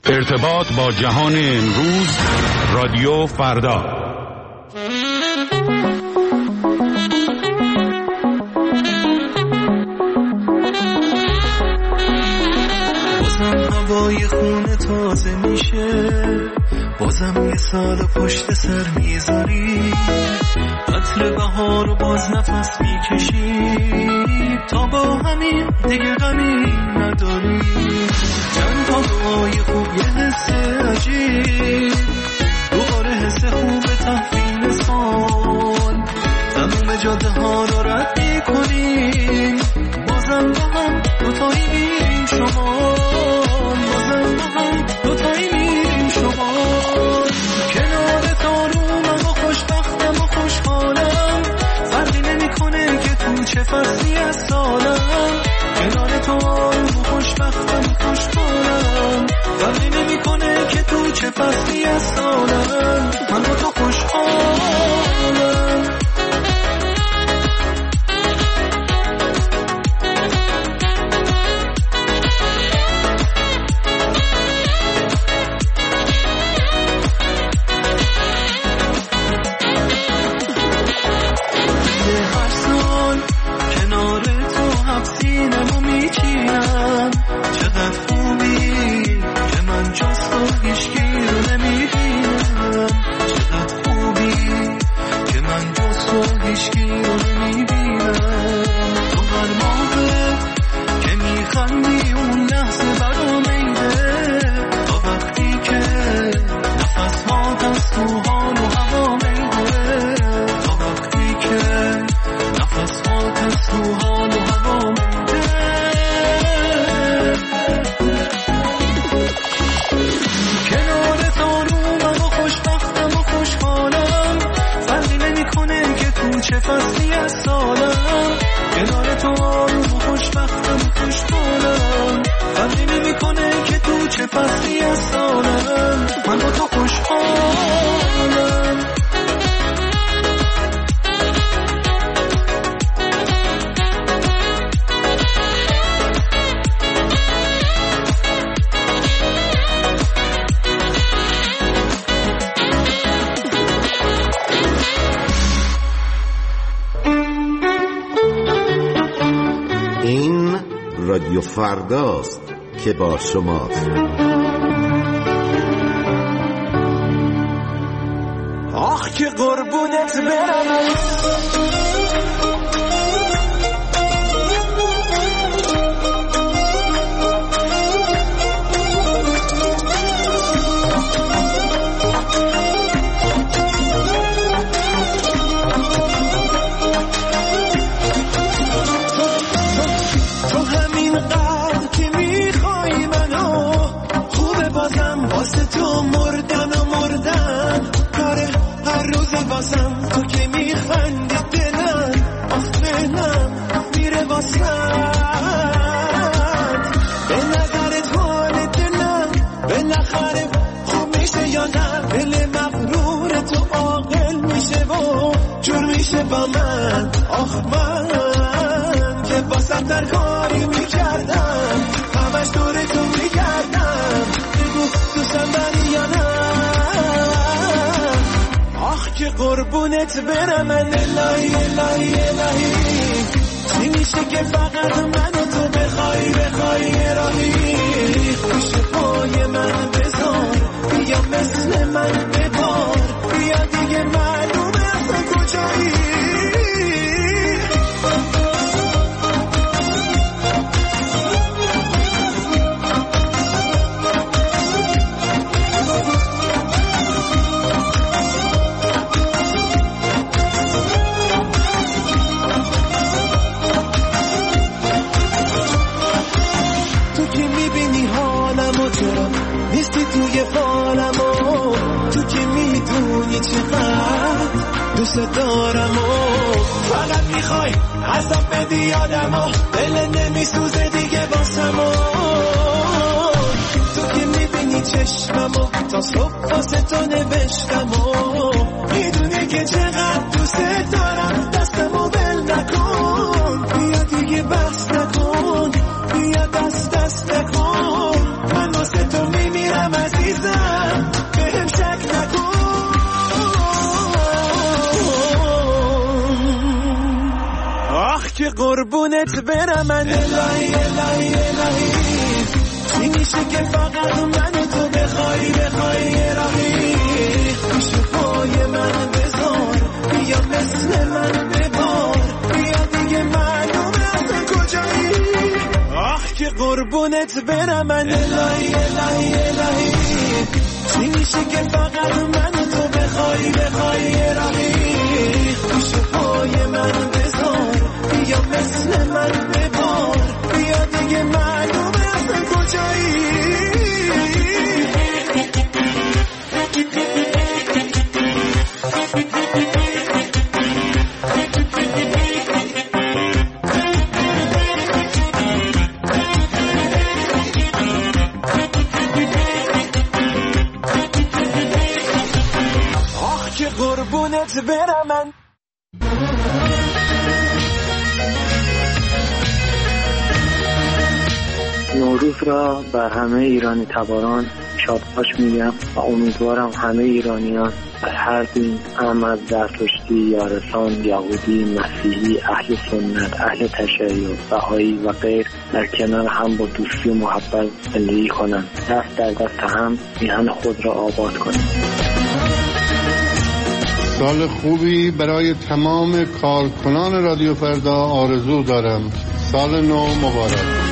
ارتباط با جهان امروز، رادیو فردا. بازم هوای خونه تازه میشه، بازم یه سال پشت سر میذاری، عطر بهار و باز نفس میکشی، تا با همین دیگه غمی نداری. چند تا دعای خوب، یه حس عجیب، دوباره حس خوب تحویل سال، تموم جاده ها رو رد میکنیم، بازم با هم دوتایی میریم شمال، بازم با هم دوتایی میریم شمال. کنار تارومم و خوشبختم و خوشحالم، فرقی نمیکنه که تو چه فصلی از سالم. کنار تو آروم و خوشبختم و خوشحالم، فرقی نمیکنه که تو چه فصلی از سالم. من با تو خوشحالم. رادیو فرداست که با شماست. آخ که قربونت برم، تو مردن و مردن کاره هر روز بازم، تو که میخندی دلم آخ دلم میره واسد. به نظرت حال دلم بالاخره خوب میشه یا نه؟ دل مغرور تو عاقل میشه و جور میشه با من. آخ من که واسد در کاری میکردم، همش دور تو میکردم، دوستم داری یا نه؟ آخ که قربونت برم من، الهی الهی الهی، چی میشه که فقط من و تو بخوای راهی؟ پیش پای من بذار، بیا مثل من ببار، بیا دیگه معلومه تو کجایی. نیستی توی فالم و تو که میدونی چقدر دوست دارم و فقط میخوای عذاب بدی آدم و دل نمیسوزه دیگه باسم و تو که میبینی چشمم و تا صبح واسه تو نوشتم و میدونی که چقدر دوست دارم، دستمو بل نکن، بیا دیگه بس نکن، بیا دست نکن، من واسه تو میمیرم. قربونت برم من الهی الهی الهی چی میشه که فقط من تو بخوای راهی پیش پای من بذار بیا مثل من ببار بیا دیگه معلومه اصلا کجایی آخ که قربونت برم من الهی الهی الهی چی میشه که فقط من تو بخوای راهی پیش پای من بذار بیا مثل من ببار بیا دیگه معلومه اصلا کجایی آخ که قربونت برم من نوروز را بر همه ایرانی تباران شادباش میگم و امیدوارم همه ایرانیان از هر دین، هم از زرتشتی، یارسان، یهودی، مسیحی، اهل سنت، اهل تشیع، بهایی و غیر در کنار هم با دوستی و محبت زندگی کنند، دست در دست هم میهن خود را آباد کنند. سال خوبی برای تمام کارکنان رادیو فردا آرزو دارم. سال نو مبارک.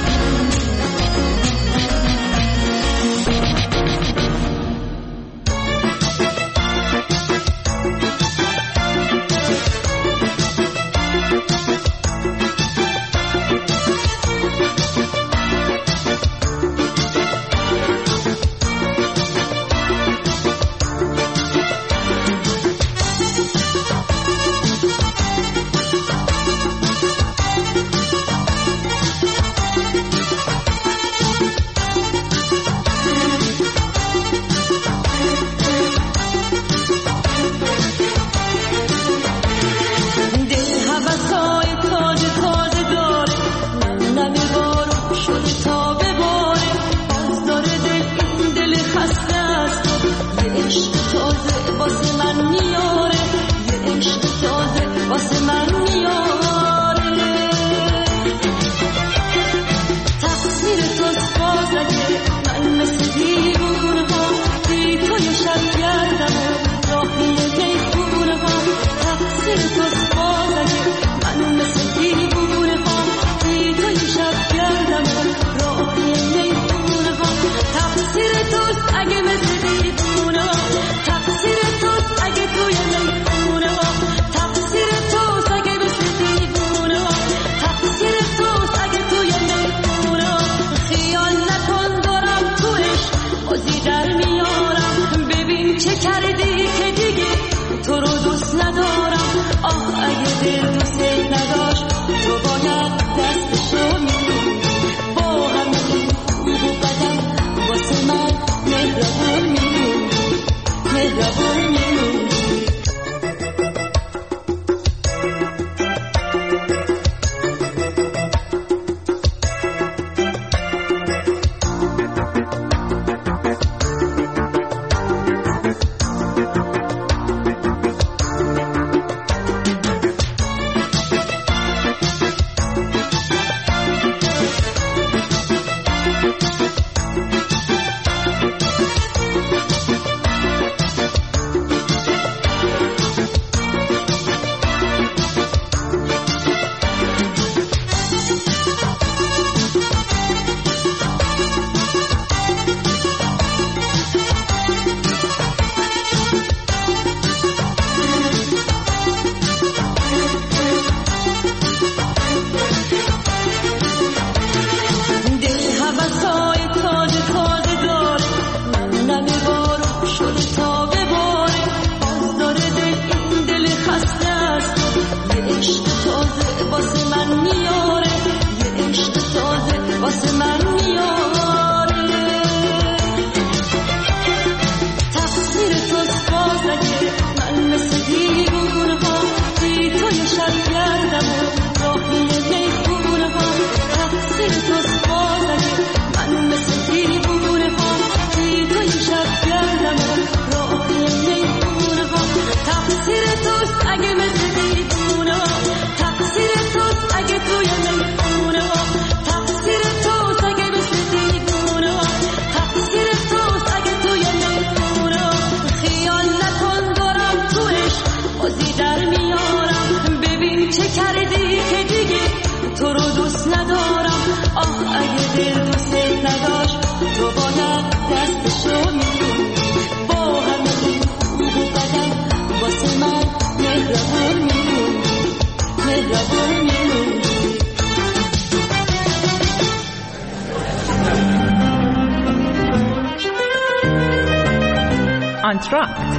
آنتراکت.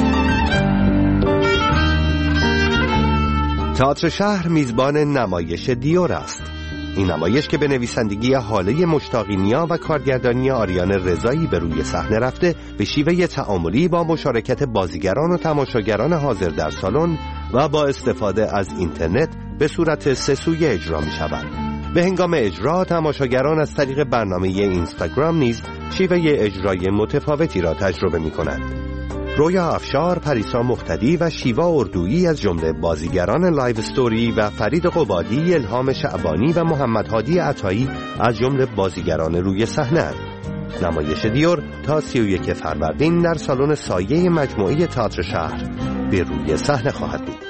تئاتر شهر میزبان نمایش دیور است. این نمایش که به نویسندگی حاله مشتاقینیا و کارگردانی آریان رضایی به روی صحنه رفته، به شیوه تعاملی با مشارکت بازیگران و تماشاگران حاضر در سالن و با استفاده از اینترنت به صورت سه سویه اجرا می شود. به هنگام اجرا تماشاگران از طریق برنامه اینستاگرام نیز شیوه اجرای متفاوتی را تجربه می کنند. رویا افشار، پریسا مقتدی و شیوا اردویی از جمله بازیگران لایو استوری و فرید قبادی، الهام شعبانی و محمد هادی عطایی از جمله بازیگران روی صحنه. نمایش دیور تا 31 فروردین در سالن سایه مجموعه تئاتر شهر به روی صحنه خواهد بود.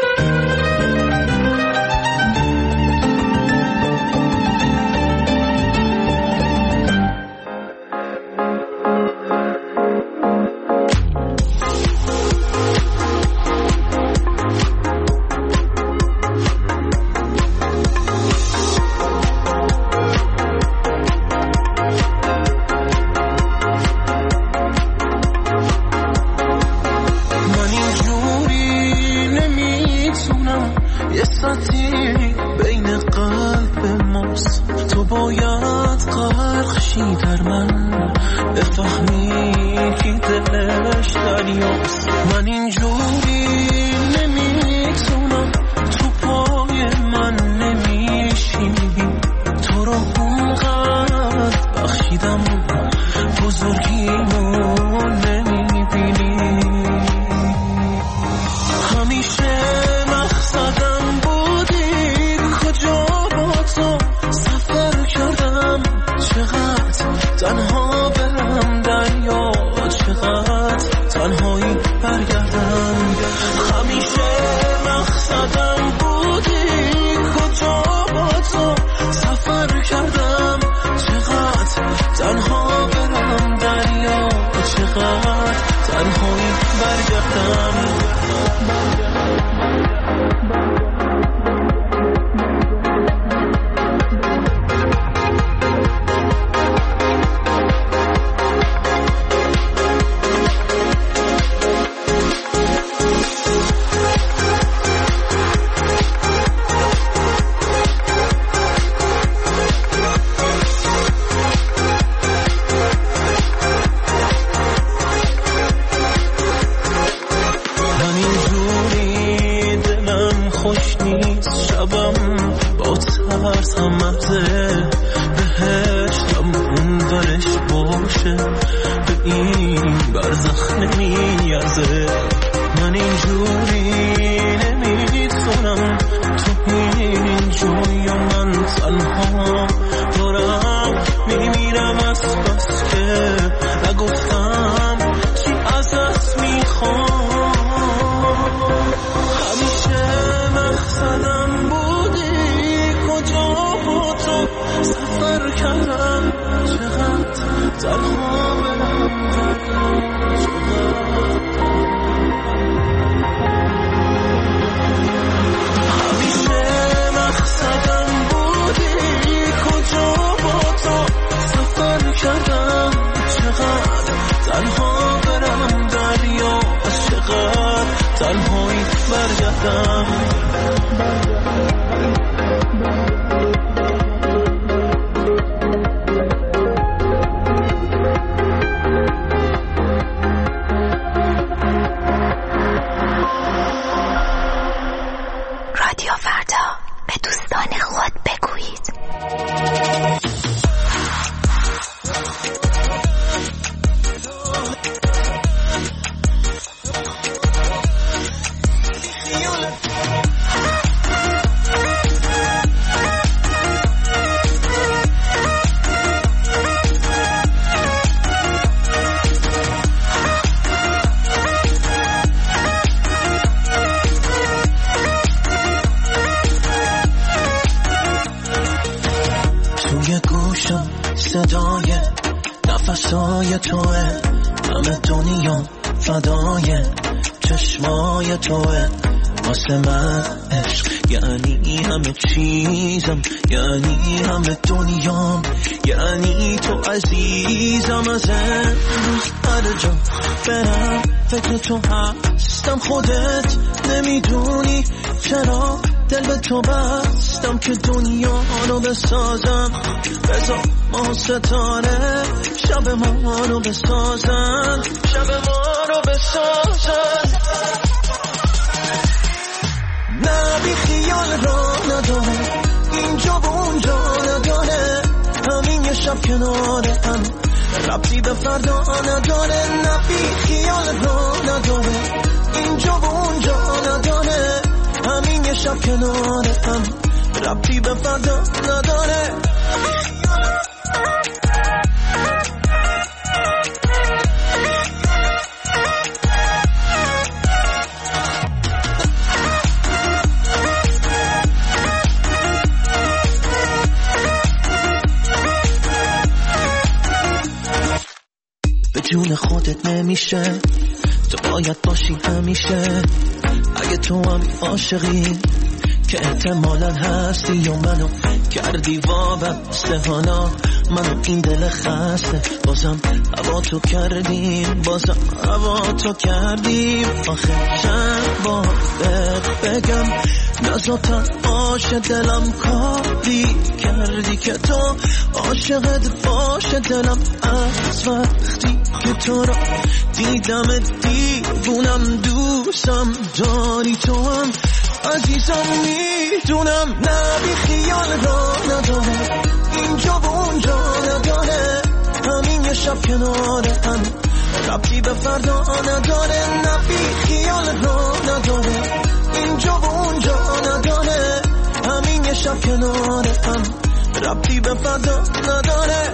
صدای نفسای توه، همه دنیا فدای چشمای توه، واسه من عشق یعنی همه چیزم، یعنی همه دنیام، یعنی تو عزیزم. از امروز هر جا برم فکر تو هستم، خودت نمیدونی چرا دل به تو بستم که دنیا رو بسازم. بذار ما ستاره شب ما رو بسازن، شب ما رو بسازن. نه بی خیال را نداره، اینجا و اونجا نداره، همین یه شب کنار هم ربطی به فردا نداره. نه بی خیال را نداره، اینجا و اونجا نداره، همین یه شب کنار هم ربطی به فردا نداره. به جون خودت نمیشه، تو باید باشی همیشه. اگه تو هم عاشقی که احتمالاً هستی و منو کردی وابسته، حالا منو این دل خسته بازم هوا تو کردیم، بازم هوا تو کردیم. آخه چند بار بگم نزاتن باشه دلم، کاری کردی که تو عاشقت باشه دلم. از وقتی که تو را دیدم دیوونم، دوستم داری تو هم عزیزم میدونم. نه بی خیال را نداره، اینجا و اونجا نداره، همین یه شب کنار هم ربطی به فردا نداره. نه بی خیال را نداره، اینجا و اونجا نداره، همین یه شب کنار هم ربطی به فردا نداره.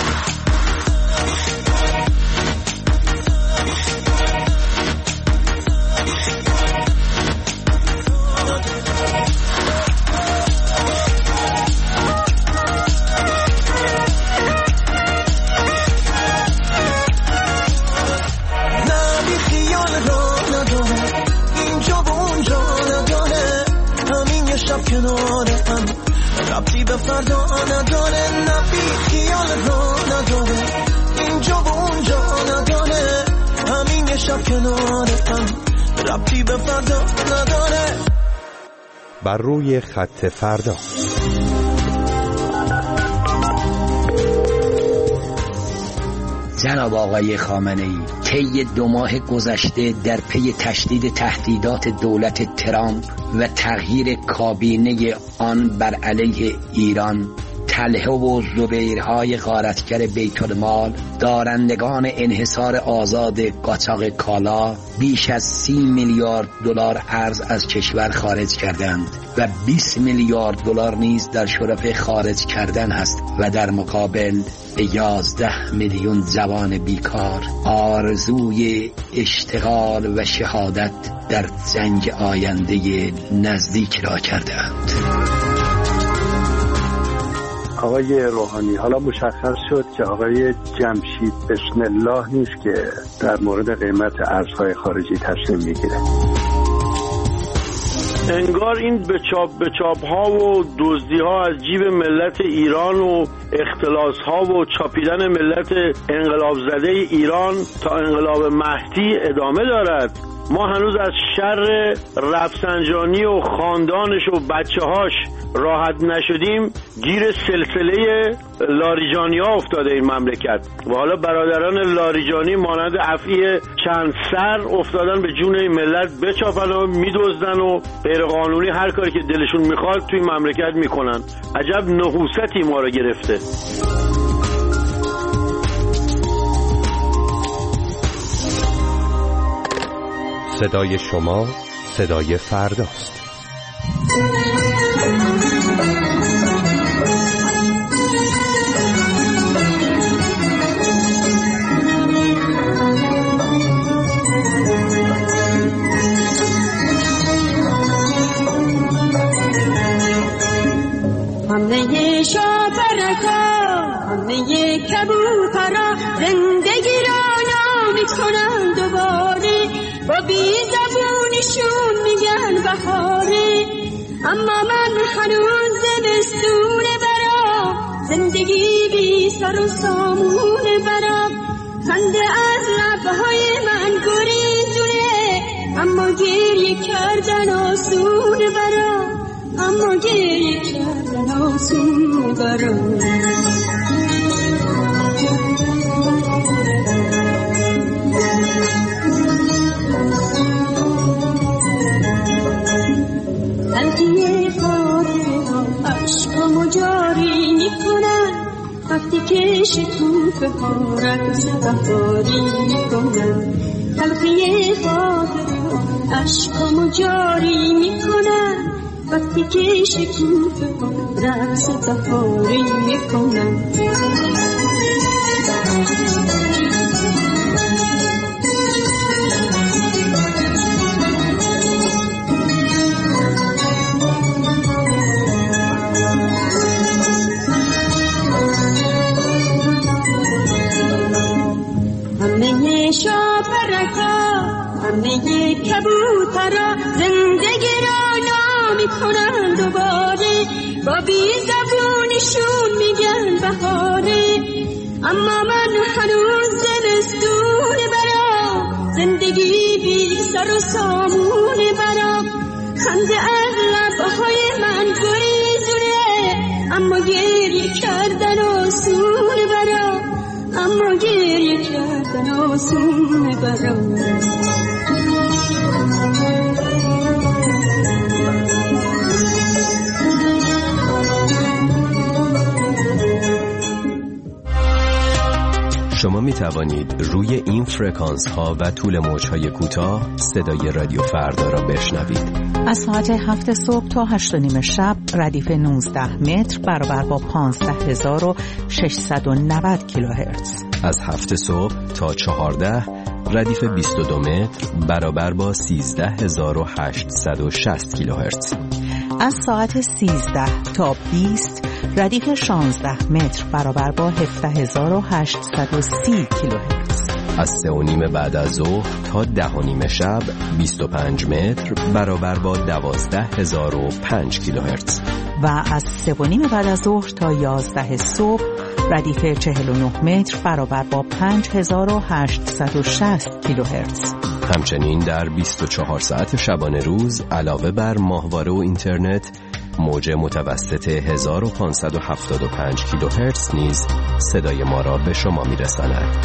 کنار هم ربطی به فردا نداره. نه بی خیال را نداره، اینجا و اونجا نداره، همین یه شب کنار هم ربطی به فردا نداره. بر روی خط فردا. جناب آقای خامنه‌ای، طی 2 ماه گذشته در پی تشدید تهدیدات دولت ترامپ و تغییر کابینه آن بر علیه ایران، طلحه و زبیرهای غارتگر بیت المال، دارندگان انحصار آزاد قاچاق کالا، بیش از 30 میلیارد دلار ارز از کشور خارج کردند و 20 میلیارد دلار نیز در شرف خارج کردن است و در مقابل به 11 میلیون جوان بیکار آرزوی اشتغال و شهادت در جنگ آینده نزدیک را کردند. آقای روحانی، حالا مشخص شد که آقای جمشید بسم الله نیست که در مورد قیمت ارزهای خارجی تصمیم میگیره. انگار این به چاپ ها و دزدی ها از جیب ملت ایران و اختلاس ها و چاپیدن ملت انقلاب زده ایران تا انقلاب مهدی ادامه دارد. ما هنوز از شر رفسنجانی و خاندانش و بچه هاش راحت نشدیم، گیر سلسله لاریجانی ها افتاده این مملکت و حالا برادران لاریجانی مانند افعی چند سر افتادن به جون این ملت، بچاپن و میدزدن و غیر قانونی هر کاری که دلشون میخواد توی مملکت میکنن. عجب نحوستی ما رو گرفته. صدای شما صدای فرداست. همه شاپرکا، همه کبوترا زندگی را نامی کنن دوباره، با بی زبونشون میگن زمستون برام، زندگی بی سر و سامون برام. خنده از لبهای من گریزونه، اما گریه کردن آسون برام، اما گریه کردن آسون برام. تلخی خاطره ها عشقامو جاری میکنن، وقتی که شکوفه ها رقص بهاری میکنن. تلخی خاطره ها عشقامو جاری میکنن، وقتی که شکوفه ها رقص بهاری میکنن. همه شاپرکا، همه کبوترا زندگی را نامی کنن دوباره، با بی زبونشون میگن بهاره. اما من هنوز زمستون برام، زندگی بی سر و سامون برام. خنده از لبهای من گریزونه، اما گریه کردن آسون برام، اما گریه کردن آسون برام. شما می توانید روی این فرکانس ها و طول موج های کوتاه صدای رادیو فردا را بشنوید. از ساعت 7 صبح تا 8:30 شب ردیف 19 متر برابر با 15690 کیلوهرتز. از 7 صبح تا 14 ردیف 22 متر برابر با 13860 کیلوهرتز. از ساعت 13 تا 20 ردیف 16 متر برابر با 17830 کیلوهرتز. از 3:30 بعد از ظهر تا 10:30 شب 25 متر برابر با 12005 کیلوهرتز. و از 3:30 بعد از ظهر تا 11 صبح ردیف 49 متر برابر با 5860 کیلوهرتز. همچنین در 24 ساعت شبانه روز علاوه بر ماهواره و اینترنت، موج متوسط 1575 کیلوهرتز نیز صدای ما را به شما می‌رساند.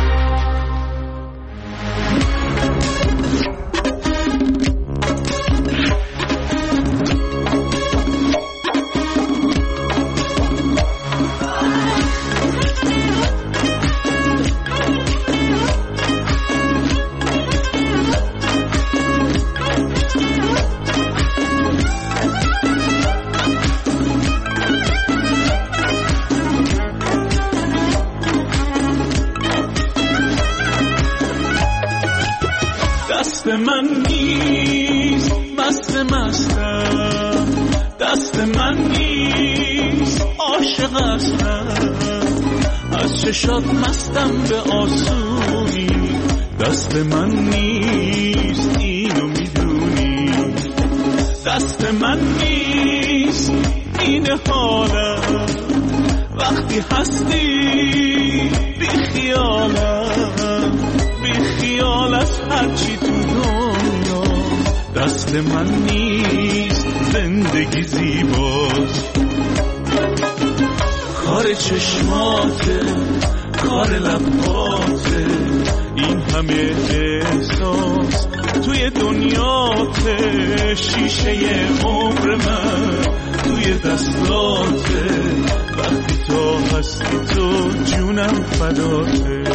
دست من نیست مستم، دست من نیست عاشق هستم، از چشات مستم به آسونی. دست من نیست اینو میدونی، دست من نیست این حالم، وقتی هستی بی خیالم، بی خیال از هرچی تو دنیا. دست من نیست زندگی زیباست، کار چشماته، کار لباته، این همه احساس توی دنیاته. شیشه عمر من توی دستاته، وقتی تو هستی تو جونم فداته.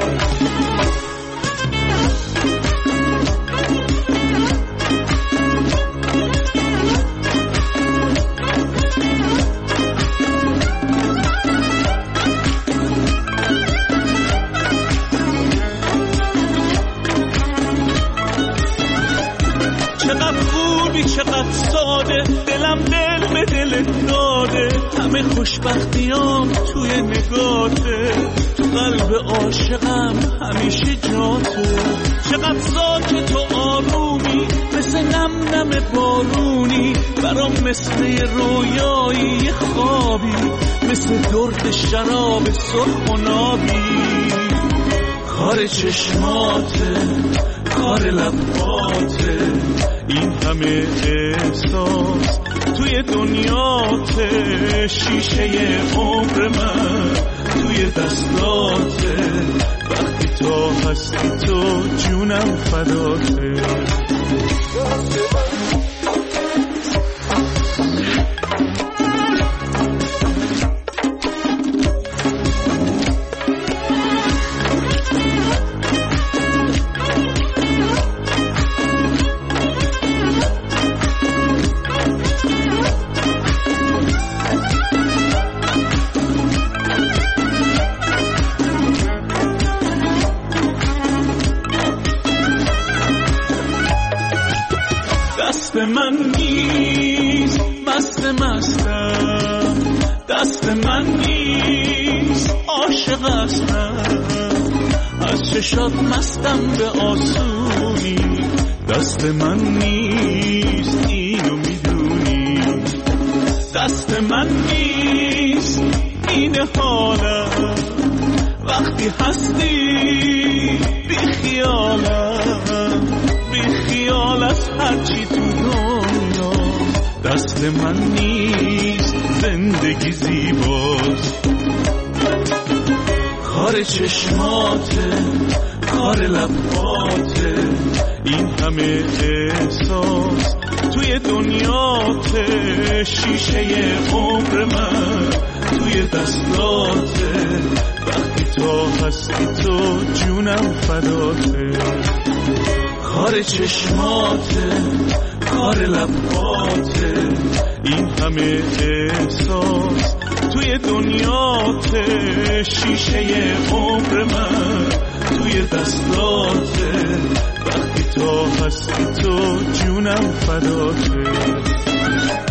چقدر ساده، دلم دل به دلت داده، همه خوشبختیام توی نگاته، تو قلب عاشقم همیشه جاته. چقدر ساکت و آرومی، مثل نم نم بارونی، برام مثل رویایی خوابی، مثل درد شراب سرخ و نابی. کار چشماته، کار لباته، این همه احساس توی دنیاته. شیشه عمر من توی دستاته، وقتی تا هستی تو جونم فداته. دست من نیست مستم، دست من نیست عاشق هستم، از چشات مستم به آسونی. دست من نیست اینو میدونی، دست من نیست این حالم، وقتی هستی بی خیالم، بی خیال از هرچی تو دنیا. دست من نیست زندگی زیباست، کار چشماته، کار لباته، این همه احساس توی دنیاته. شیشه عمر من توی دستاته، وقتی تا هستی تو جونم فداته. کار چشماته، کار لباته، این همه احساس توی دنیاته. شیشه عمر من توی دستاته، وقتی تا هستی تو جونم فداته.